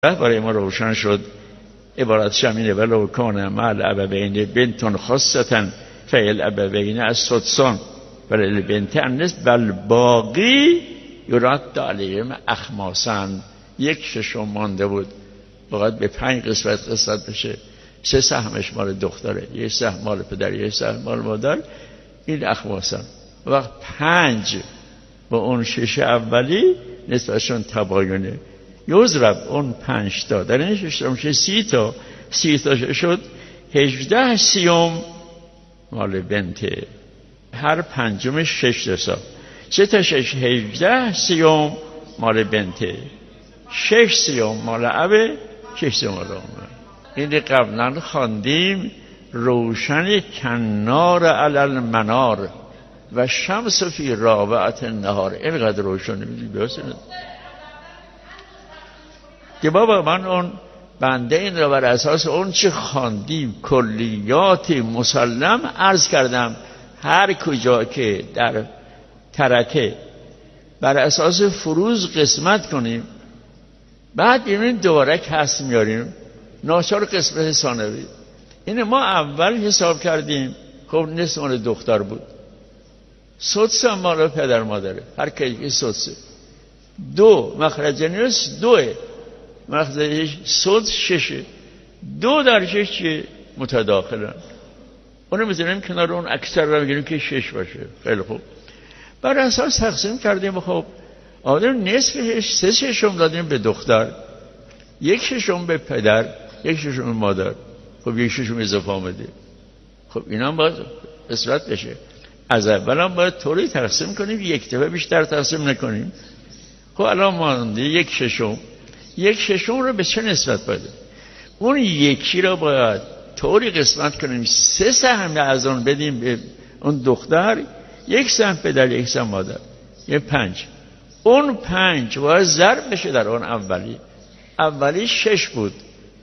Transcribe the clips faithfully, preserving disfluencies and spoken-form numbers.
برای ما روشن شد. عبارتش همینه: ولو کان مع الابوین بنت خاصة فعل ابوین از سدسان ولی البنت النصف بل باقی یرد علیهم اخماسا. یک ششم مانده بود، باید به پنج قسمت قسمت بشه. سه سهمش مال دختره، یک سهم مال پدر، یک سهم مال مادر. این اخماسا. وقت پنج با اون شش اولی نسبتشون تباینه. یضرب اون پنج تا در این شش تا میشه سی تا. سی تا شد هجده سیوم مال بنته. هر پنجمش شش تا. سه تا شش هجده سیوم مال بنته. شش سیوم مال ابه، شش سیوم مال امه. این قبلا خواندیم: روشن کنار علی المنار و شمس فی رابعه النهار. اینقدر روشنه بیاسونه که بابا من اون بنده این را بر اساس اون چه خواندیم کلیات مسلم عرض کردم. هر کجا که در ترکه بر اساس فروض قسمت کنیم، بعد این دوباره کسر میاریم، ناچار قسمت ثانوی. این ما اول حساب کردیم. خب نصف مال دختر بود، سدس مال پدر مادره، هر کی سدسه. دو مخرج نیست، دوه مخرج سدس ششه. دو در شش چیه؟ متداخلن. اونو میذاریم کنار اون اکثر رو میگیریم که شش باشه. خیلی خوب. بر اساس تقسیم کردیم. خب آدم نصفش سه ششم دادیم به دختر، یک ششم به پدر، یک ششم به مادر. خب یک ششم اضافه آمده. خب اینا باید اصلاح بشه. از اول هم باید طوری تقسیم کنیم یک دفعه بیشتر تقسیم نکنیم. خب الان مانده یک ششم. یک ششم رو به چه نسبت بده؟ اون یکی رو باید طوری قسمت کنیم سه سهم از اون بدیم به اون دختر، یک سهم پدر، یک سهم مادر، یه پنج. اون پنج باید ضرب بشه در اون اولی. اولی شش بود،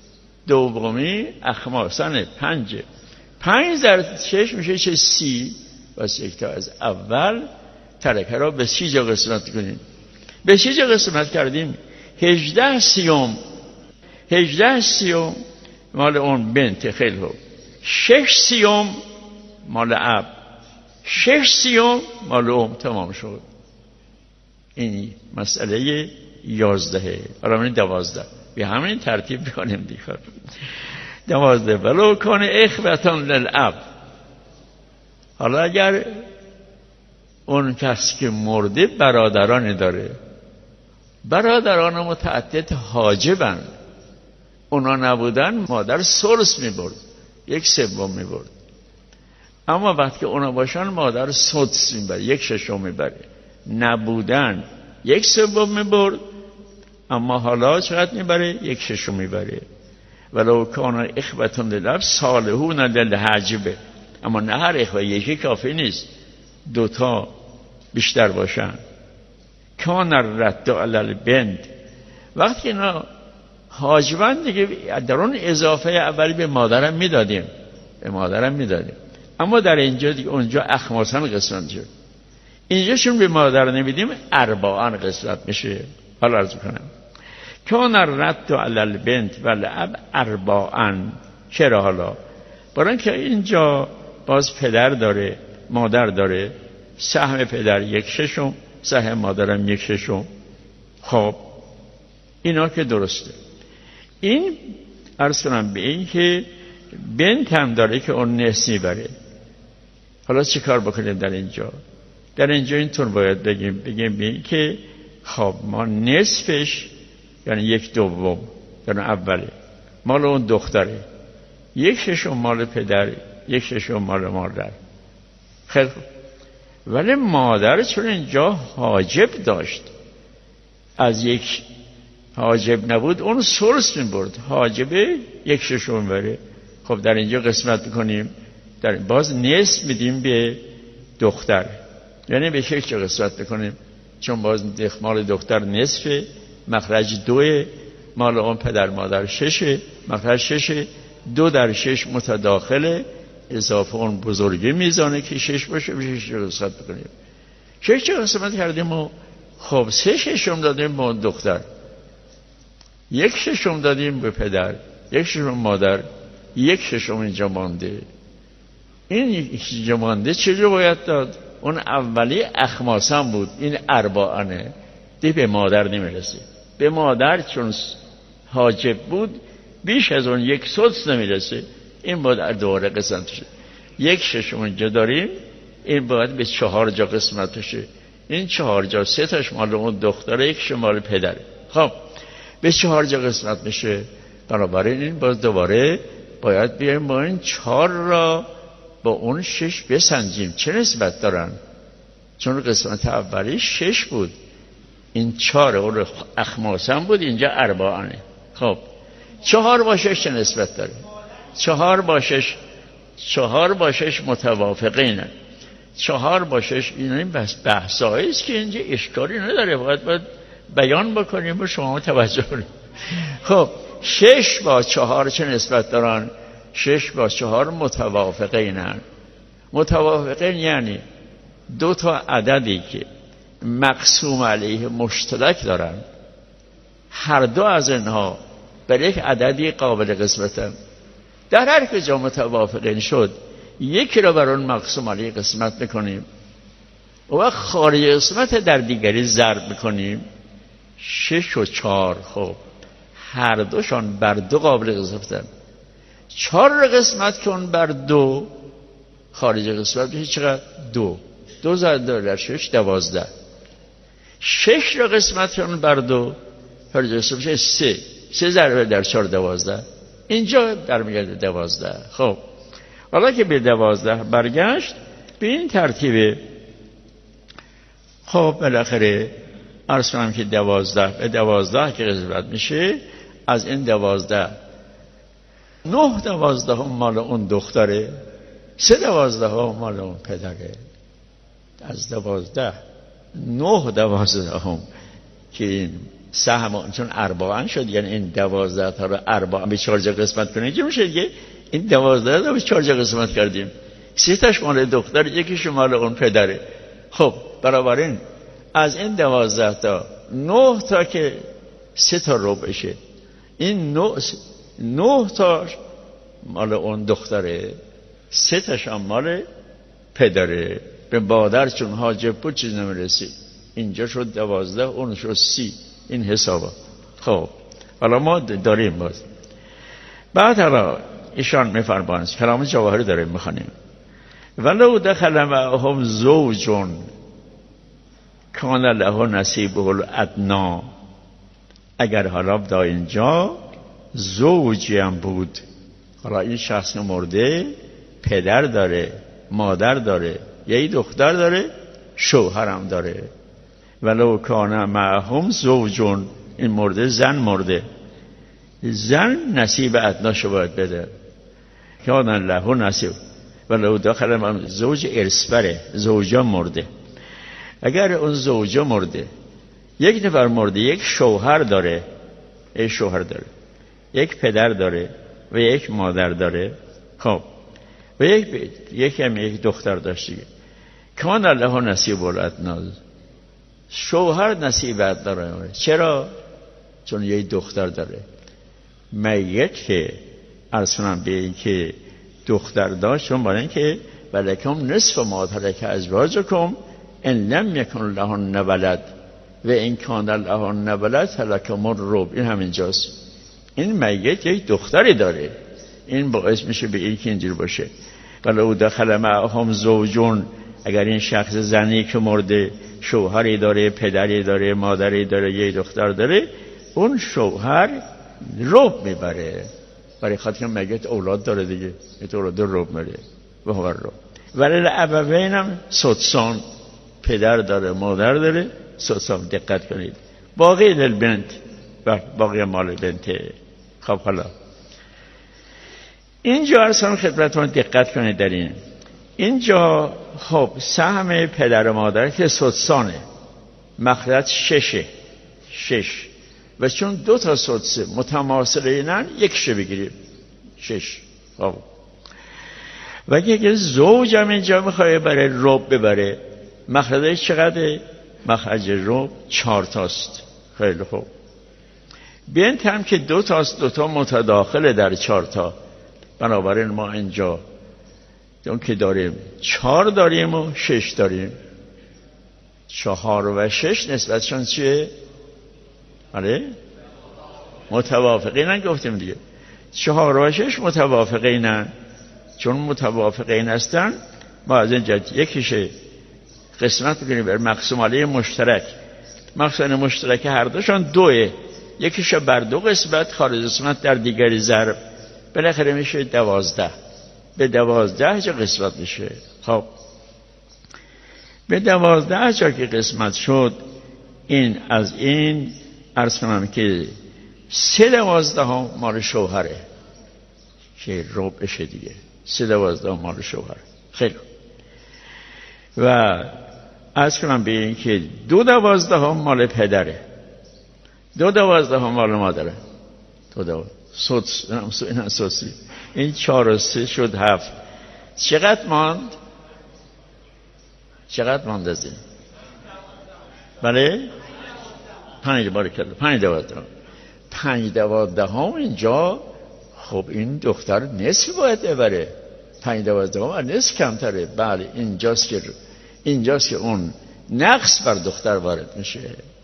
دومی اخماسن پنجه. پنج در شش میشه چه؟ سی. بس یک تا از اول ترکه را به سی جا قسمت کنیم. به سی جا قسمت کردیم. هجده سیوم. هجده سیوم مال اون بنت. خیلی خوب. شش سیوم مال اب، شش سیوم مال ام. تمام شد. این مسئله یازدهه. حالا من دوازده به همین ترتیب بکنیم دیگه. دوازده ولو کان اخوتان للاب. حالا اگر اون کسی که مرده برادران داره، برادران متعدد حاجبن، اونا نبودن مادر ثلث میبرد، یک سوم میبرد. اما وقتی اونا باشن مادر سدس میبره، یک ششم میبره. نبودن یک سوم میبرد، اما حالا چقدر میبره؟ یک ششم میبره. ولو کان اخوتون للاب صالحون للحجب. اما نه هر اخوه یکی کافی نیست، دوتا بیشتر باشن. کان الرد علی البنت. وقتی اینا حاجبن دیگه در اون اضافه اولی به مادرم میدادیم، به مادرم میدادیم. اما در اینجا دیگه اونجا اخماسن قسمت شد. اینجا چون به مادر نمیدیم اربعان قسمت میشه. حالا عرض کنم کان الرد علی البنت والاب اربعان. چرا حالا؟ برای اینکه اینجا باز پدر داره، مادر داره. سهم پدر یک ششم، سهم مادرم یک ششم. خب اینا که درسته. این عرض کنم به این که بنت هم داره که اون نصف میبره. حالا چی کار بکنیم در اینجا؟ در اینجا اینطور باید بگیم بگیم به این که خب ما نصفش یعنی یک دوم یعنی اوله مال اون دختره، یک ششم مال پدر، یک ششم مال مادر. خیلی خوب. ولی مادر چون اینجا حاجب داشت، از یک حاجب نبود اون ثلث می‌برد، حاجبه یک ششم بره. خب در اینجا قسمت می‌کنیم، در باز نصف میدیم به دختر، یعنی به شش قسمت می‌کنیم چون باز مال دختر نصفه، مخرج دوه، مال اون پدر مادر ششه، مخرج ششه. دو در شش متداخله، اضافه اون بزرگی میزانه که شش باشه به شش قسمت بکنیم. شش قسمت کردیم و خب سه ششم دادیم به اون دختر. یک ششم دادیم به پدر، یک ششم مادر، یک ششم اینجا مانده. این اینجا مانده چجور باید داد؟ اون اولی اخماسم بود، این ارباعنه دی به مادر نمیرسه. به مادر چون حاجب بود بیش از اون یک سدس نمیرسه، این باید دوباره قسمت شه. یک ششم اینجا داریم، این باید به چهار جا قسمت شه. این چهار جا سه تاش مال اون دختره، یک مال پدره. خب به چهار جا قسمت میشه، بنابراین این باز دوباره باید بیایم با این چهار را با اون شش بسنجیم چه نسبت دارن، چون قسمت اولی شش بود، این چهار اون اخماسم بود، اینجا ارباعنه. خب چهار با شش چه نسبت داره؟ چهار با شش چهار با شش متوافقینه. چهار با شش این بس بحثایی است که اینجا اشکالی نداره، باید باید بیان بکنیم و شما توجه کنید. خب شش با چهار چه نسبت دارن؟ شش با چهار متوافقینن. متوافقین یعنی دو تا عددی که مقسوم علیه مشترک دارن، هر دو از اینها بر یک عددی قابل قسمتن. در هر کجا متوافقین شد یکی رو بر اون مقسوم علیه قسمت میکنیم و خارج قسمت در دیگری ضرب میکنیم. شش و چهار خب هر دوشان بر دو قابل قسمتن. چهار رو قسمت کن بر دو، خارج قسمت میشه چقدر؟ دو. دو ضرب دو در شش دوازده. شش رو قسمت کن بر دو، خارج قسمت میشه سه. سه ضرب در چهار دوازده، اینجا در میگرده دوازده. خب حالا که به دوازده برگشت به این ترتیبه. خب بالاخره عرض کنم که دوازده به دوازده که قسمت میشه، از این دوازده نه دوازده هم مال اون دختره، سه دوازده هم مال اون پدره. از دوازده نه دوازده هم که این سهم چون ارباعن شد، یعنی این دوازده تا رو ارباعن به چهار جا قسمت کنید چه میشه دیگه؟ این دوازده رو به چهار جا قسمت کردیم، سه تاش مال دختر، یکیش مال اون پدره. خب بنابراین از این دوازده تا نه تا که سه تا رو بشه، این نه, نه تاش مال اون دختره، سه تاش هم مال پدره. به مادر چون حاجب بود چیز نمیرسید، اینجا شد دوازده، اون شد سی. این حسابا. خب حالا ما داریم باز بعد حالا ایشان میفرمایند کلام جواهری داریم میخوانیم. ولو دخل معهم زوجون کان له نصیبه الادنا، اگر حالا دا اینجا زوجی هم بود، حالا این شخص مرده پدر داره، مادر داره، یه دختر داره، شوهرم داره. ولو کان معهم زوجون، این مرده زن مرده، زن نصیب ادناشو باید بده. کان له نصیب ولو داخل معهم زوج ارثبره، زوجا مرده. اگر اون زوجا مرده، یک نفر مرده، یک شوهر داره، یک شوهر داره، یک پدر داره و یک مادر داره، خب و یک یک هم یک دختر داشته، کان له نصیب الادنا، شوهر نصیب ادنا داره. چرا؟ چون یک دختر داره. میت که عرض کنم به این که دختر داشت، چون برای این که ولکم نصف ما ترک ازواجکم ان لم یکن لهن ولد و ان کان لهن ولد فلکم الربع. این همینجاست. این میت یک دختری داره، این باعث میشه به این که اینجور باشه. ولو دخل معهم زوجون، اگر این شخص زنی که مرده شوهری داره، پدری داره، مادری داره، یک دختر داره، اون شوهر ربع میبره، برای خاطر میت اولاد داره دیگه، این اولاد ربع میبره و هو ربع. ولی الابوین هم سدسان، پدر داره، مادر داره، سدسان. دقت کنید. باقی للبنت، باقی مال بنته. خب حالا اینجا اصلا خدمتتون دقت کنید در این اینجا خب سهم پدر و مادر که سدسانه، مخرج ششه، شش، و چون دو تا سدسه متماثله اینن یکشه بگیریم، شش. خب و اگه زوج هم اینجا میخواه برای ربع ببره، مخرجش چقدره؟ مخرج ربع چهار تاست. خیلی خوب. بنت هم که دو تاست، دو تا متداخله در چهار تا. بنابراین ما اینجا اون که داریم چهار داریم و شش داریم. چهار و شش نسبتشون چیه؟ آره؟ متوافقینن گفتیم دیگه. چهار و شش متوافقینن. چون متوافقین هستن ما از اینجا یکیش قسمت بکنیم بر مقسوماله مشترک. مقسوماله مشترک هر دوشان دوه، یکیش بر دو قسمت خارج قسمت در دیگری ضرب، بالاخره میشه دوازده. به دوازده جا قسمت میشه. خب به دوازده جا که قسمت شد، این از این عرض کنم که سه دوازده ها مال شوهره که ربعشه دیگه. سه دوازده ها مال شوهره. خیلی و عرض کنم به این که دو دوازده ها مال پدره، دو دوازده ها مال مادره. دو دوازده سوس این سوسی این چهار و سه شد هفت. چقدر ماند؟ چقدر ماند از این؟ بله؟ پنج بار کرده. پنج دوازده ها پنج دوازده ها اینجا. خب این دختر نصف باید ببره. پنج دوازده ها نصف کمتره. بله اینجاست که اینجاست که اون نقص بر دختر وارد میشه.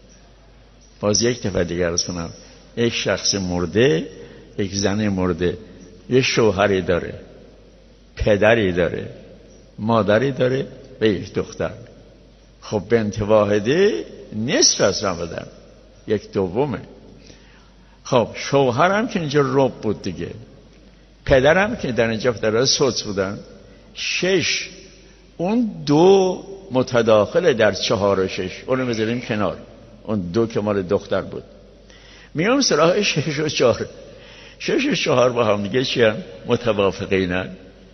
باز یک دفعه دیگر عرض کنم، یک شخص مرده، یک زن مرده، یک شوهری داره، پدری داره، مادری داره و یک دختر. خب بنت واحده نصف از هم بدن، یک دومه. خب شوهرم که اینجا رب بود دیگه، پدرم که در اینجا در سوت بودن شش. اون دو متداخل در چهار و شش، اونو بذاریم کنار. اون دو که مال دختر بود. میام سراغ شش و چهار. شش و چهار با هم دیگه چی هم؟ متوافقینن.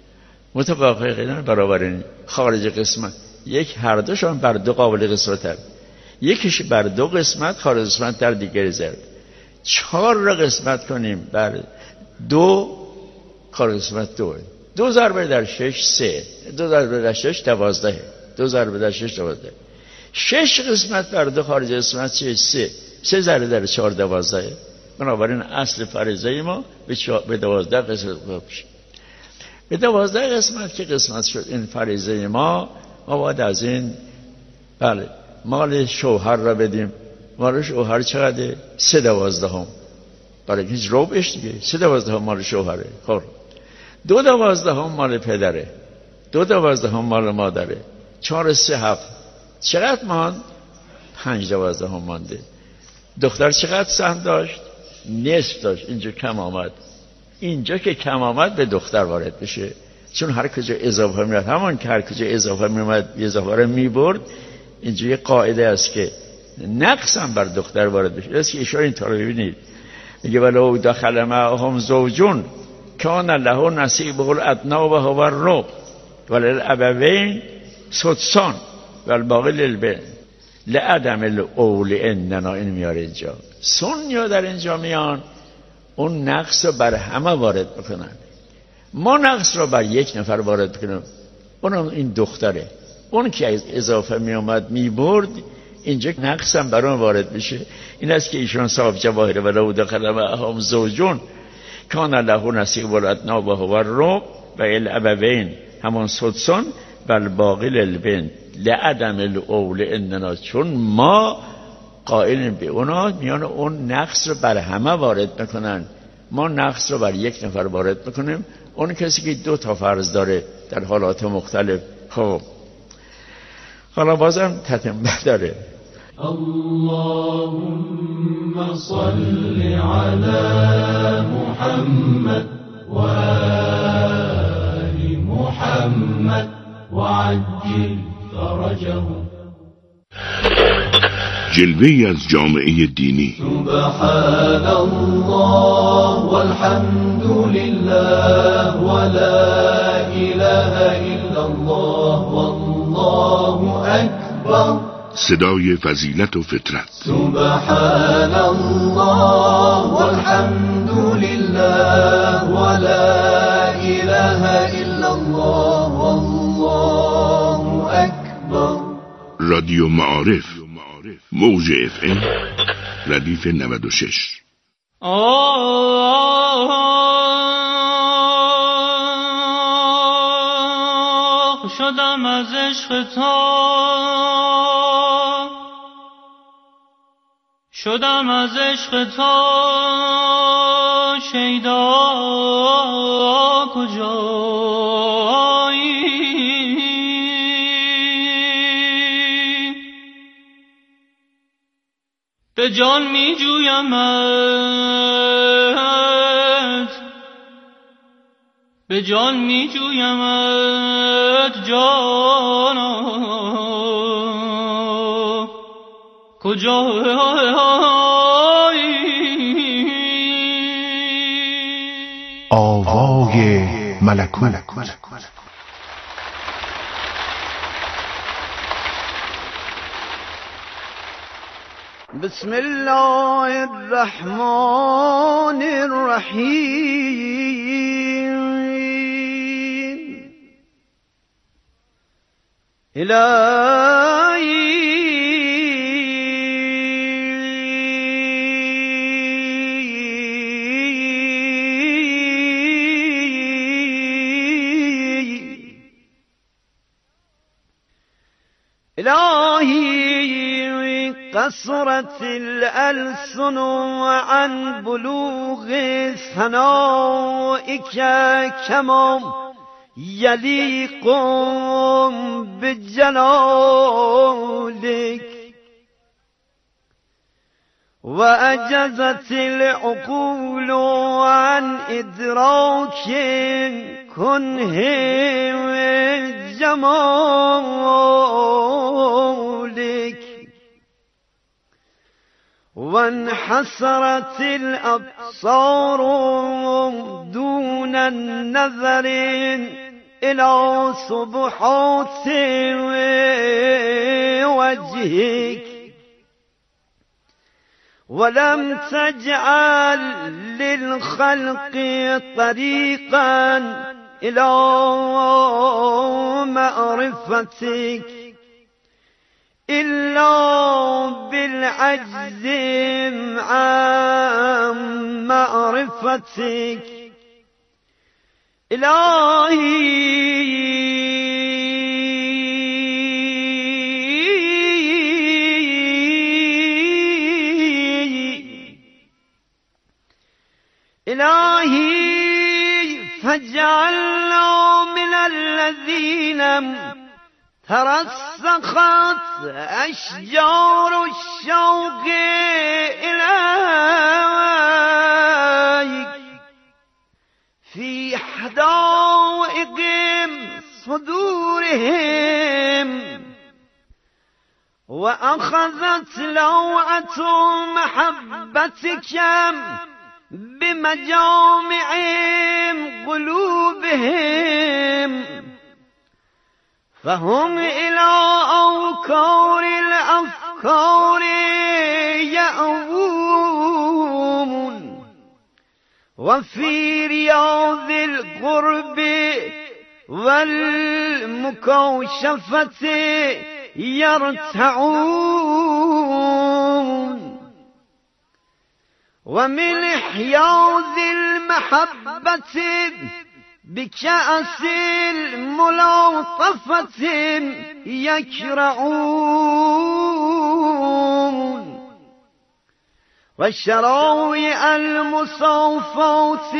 متوافقینن برابرین خارج قسمت. یک هر دوشان بر دو قابل قسمت هست. یکیش بر دو قسمت خارج قسمت در دیگری ضرب. چهار را قسمت کنیم بر دو خارج قسمت دو. دو ضربه در شش سه. دو ضربه در شش دوازده. دو ضربه در شش دوازده. شش قسمت بر دو خارج قسمت چه؟ سه. سه ضربه در چهار دوازده. بنابراین اصل فریضه ما به, به دوازده قسمت بشه. به دوازده قسمت که قسمت شد این فریضه ما، ما باید از این بله مال شوهر را بدیم. مال شوهر چقدره؟ سه دوازده هم. برای هیچ ربعش دیگه. سه دوازده هم مال شوهره. خب دو دوازده هم مال پدره، دو دوازده هم مال مادره. چهار سه هفت. چقدر ماند؟ پنج دوازده هم مانده. دختر چقدر سهم داشت؟ نصف داشت. اینجا کم آمد. اینجا که کم آمد به دختر وارد بشه، چون هر کجا اضافه میاد، همون که هر کجا اضافه میاد اضافه رو میبرد. اینجا یه قاعده است که نقص هم بر دختر وارد بشه. درست که اشاره این طور ببینید، میگه ولو دخل معهم زوجون کان له نصیبه الادنی و هو الربع وللابوین سدسان والباقی للبن لعدم الاول اننا. این میاره اینجا سنیا در اینجا میان اون نقص رو بر همه وارد بکنن. ما نقص رو بر یک نفر وارد کنیم، اونم این دختره. اون که از اضافه می اومد می برد، اینجا نقص هم بر اون وارد میشه. این است که ایشان صاحب جواهر ولو دخل معهم زوجون کان له نصیب الادنی و هو الربع و الابوین همون سدسان بل باقی للبن لعدم الاول اننا. چون ما قائلیم به اونا، میان اون نقص رو بر همه وارد میکنن، ما نقص رو بر یک نفر وارد میکنیم. اون کسی که دو تا فرض داره در حالات مختلف. خب حالا بازم تتمه داره. اللهم صل على محمد و آل محمد وعجل فرجهم. جلوه‌ای از جامعه دینی. سبحان الله والحمد لله ولا اله الا الله والله اکبر. صدای فضیلت و فطرت. سبحان الله والحمد لله ولا اله الا الله والله اکبر. رادیو معارف موج اف ام ردیف نود و شش. آه شدم از عشق تو، شدم از عشق تو شیدا کجایی؟ به جان می جویمت، به جان می جویمت جانا کجایی؟ آوای ملکوت. بسم الله الرحمن الرحیم. الهی إلهي قصرت الألسن عن بلوغ ثنائك كما يليق بجلالك، وأجزت العقول عن إدراك كنه جمالك، وانحسرت الأبصار دون النظر إلى سبحات وجهك، ولم تجعل للخلق طريقا إلى معرفتك إلا بالعجز عن معرفتك. إلهي إلهي فاجعلنا من الذين ترسخت أشجار الشوق إليك في حدائق صدورهم، وأخذت لوعة محبتك بمجامع قلوبهم، فهم إلى أوكار الأفكار يأوون، وفي رياض القرب والمكاشفة يرتعون، ومن حياض المحبة بكأس الملاطفة يكرعون، والشراوي المصافات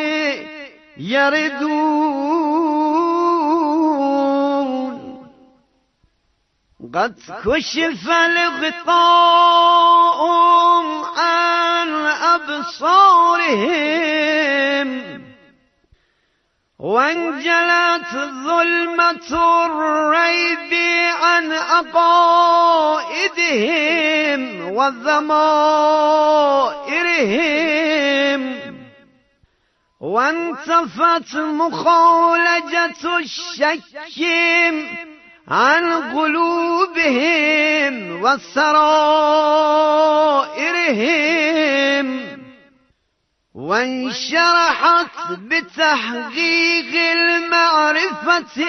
يردون. قد كشف الغطاء عن أبصارهم، وانجلت ظلمة الريب عن عقائدهم وضمائرهم، وانتفت مخالجة الشك عن قلوبهم وسرائرهم، وانشرحت بتحقيق المعرفة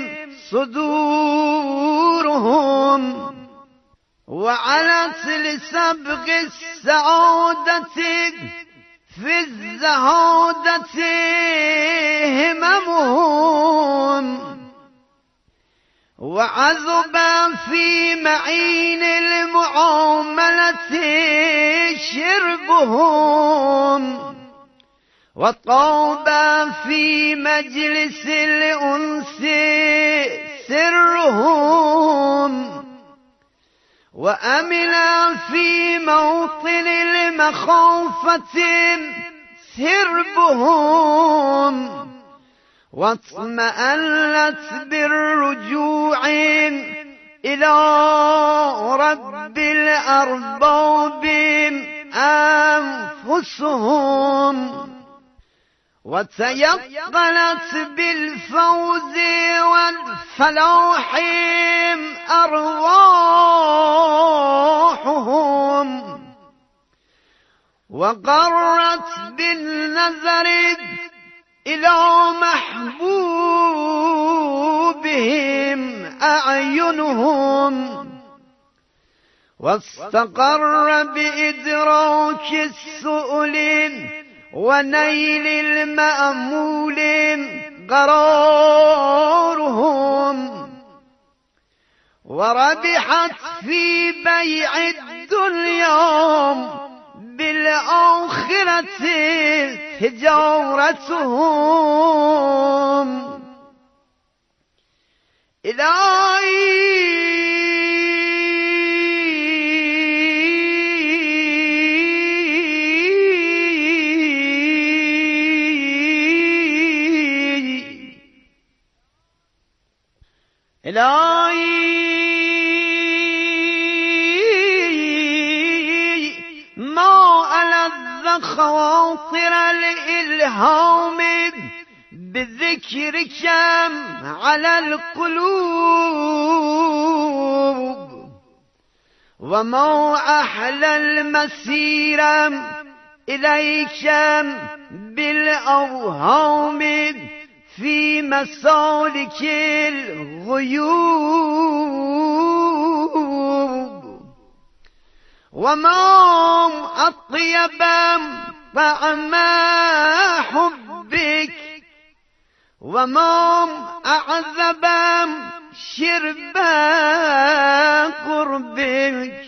صدورهم، وعلت لسبق السعادة في الزهادة هممهم وعذبا في معين المعاملة شربهم وطابا في مجلس الأنس سرهم وأمنا في موطن المخافة سربهم واطمأنت بالرجوع إلى رب الأرباب أنفسهم وتيقنت بالفوز والفلاح أرواحهم وقرت بالنظر إلى محبوبهم أعينهم واستقر بإدراك السؤل ونيل المأمول قرارهم وربحت في بيع الدنيا بالآخرة تجارتهم إلهي إلهي ما ألذ خواطر الإلهام بذكرك على القلوب وما أحلى المسير إليك بالأوهام في مسالك الغيوب وما أطيب طعم حبك وما أعذب شرب قربك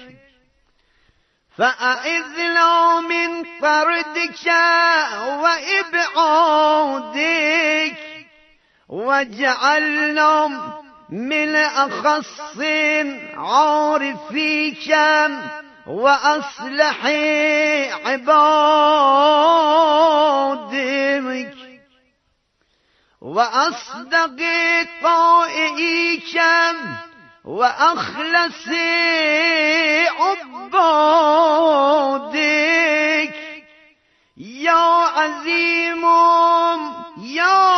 فأعذنا من طردك وإبعادك واجعلنا من أخص عارفيك وأصلح عبادك وأصدق طائعيك وأخلص عبادك يا عظيم يا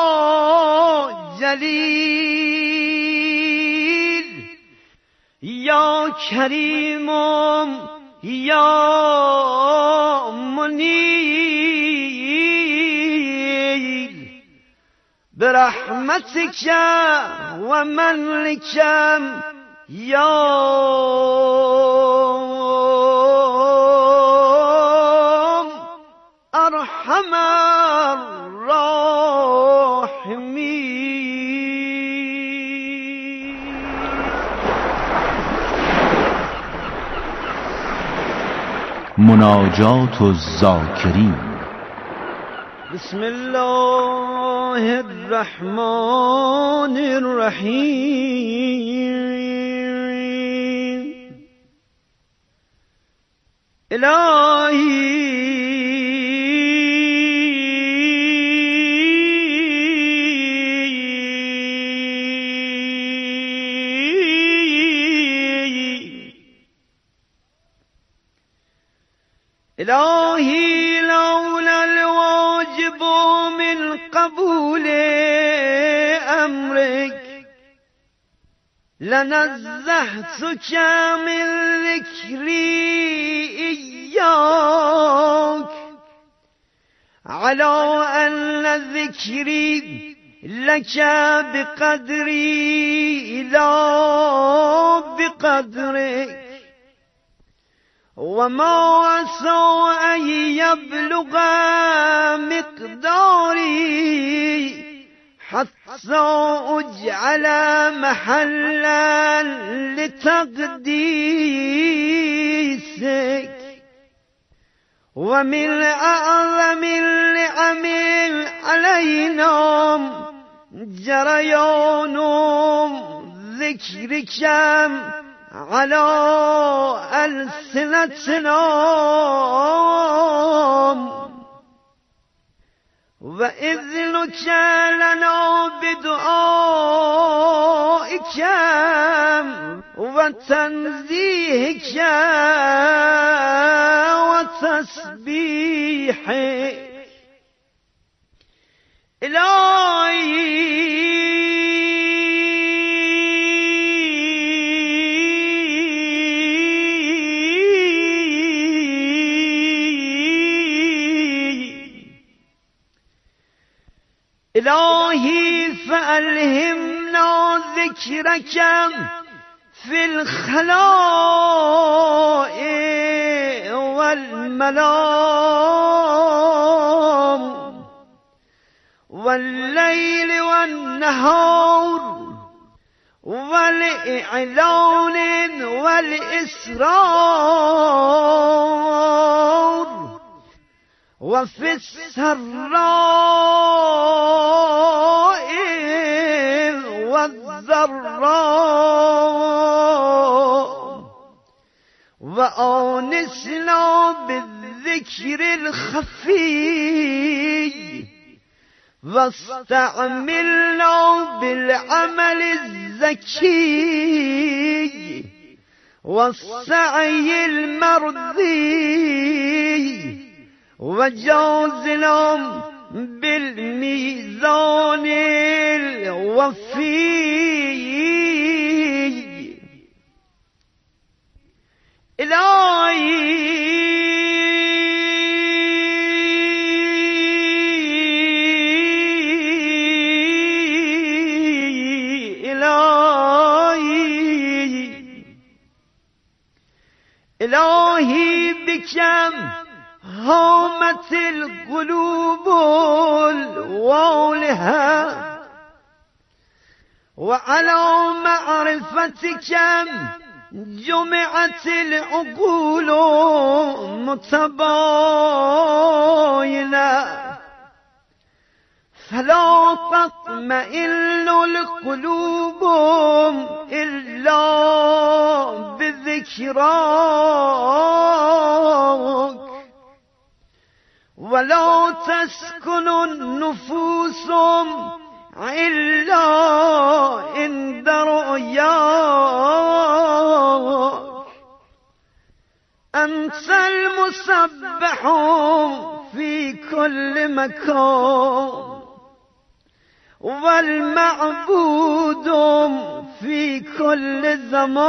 جليل يا كريم يا منيب برحمتك ومنك يا أرحم الراحمين. مناجات الذاکرین. بسم الله الرحمن الرحیم. الهی الهی لولا الواجب من قبول امرك لنزهتك من ذكري إياك على أن ذكري لك بقدري لا بقدرك وما عسى أن يبلغ مقداري حتى أجعل محلا لتقديسك. ومن أعظم النعم علينا جريان ذكرك على ألسنتنا، وإذنك لنا بدعائك وتنزيهك وتسبيحك. إلهي إلهي فألهمنا ذكرك في الخلاء والمنام والليل والنهار والإعلان والإسرار وفي السراء والضراء، وآنسنا بالذكر الخفي واستعملنا بالعمل الزكي والسعي المرضي، وجازنا بالميزان الوفي. إلهي إلهي إلهي بكم هامت القلوب الوالها، وعلى معرفتك جمعت العقول متباينة، فلا تطمئن القلوب إلا بذكراك، ولا تسكن النفوس إلا عند رؤياك. أنت المسبح في كل مكان، والمعبود في كل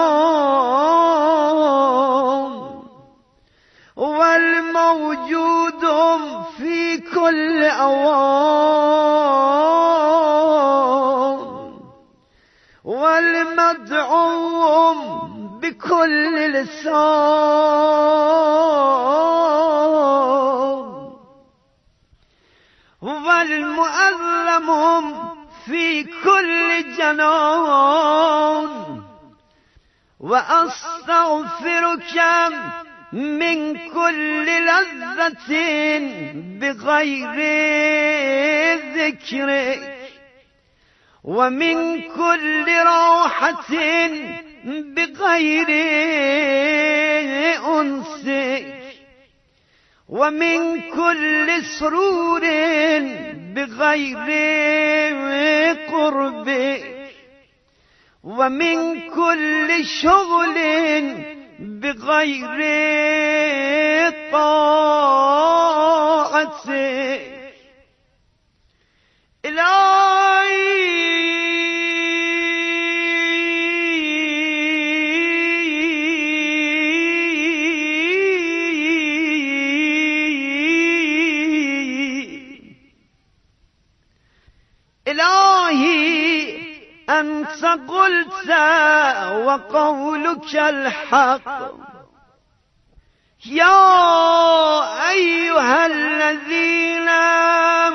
زمان، والموجود في كل أوان، والمدعو بكل لسان، والمؤلم في كل جنان. وأستغفرك من كل لذة بغير ذكرك، ومن كل راحة بغير أنسك، ومن كل سرور بغير قربك، ومن كل شغل بغير طاعتك. إلهي إلهي أنت قلت وقولك الحق، یا ایها الذین